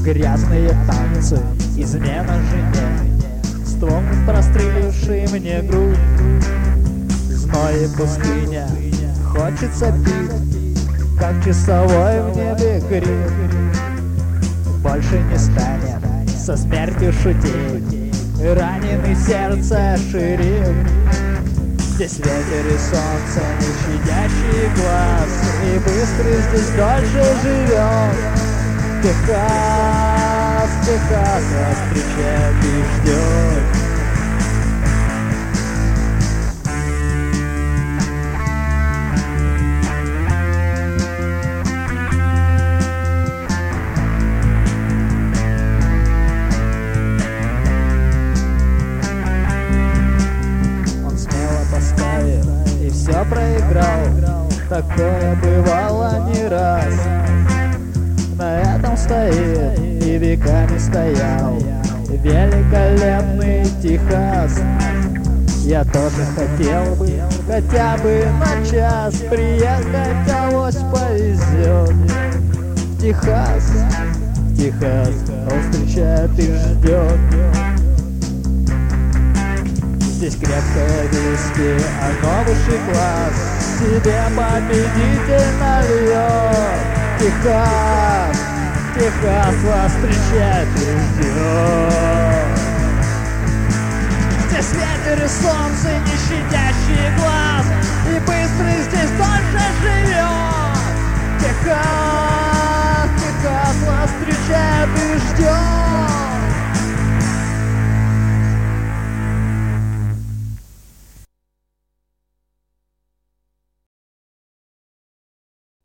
грязные танцы, измена жене, ствол, простреливший мне грудь. Зной и пустыня, хочется пить, как часовой в небе гриб. Больше не станет со смертью шутить, раненый сердце шериф. Здесь ветер и солнце, не щадящий глаз, и быстрый здесь дольше живет. Техас, Техас вас встречает и ждет. И все проиграл, такое бывало не раз. На этом стоит и веками стоял великолепный Техас. Я тоже хотел бы хотя бы на час приехать, авось повезет. Техас, Техас, он встречает и ждет. Здесь крепкое виски, оно высший класс, себе победитель нальет. Техас, Техас вас встречает и ждет.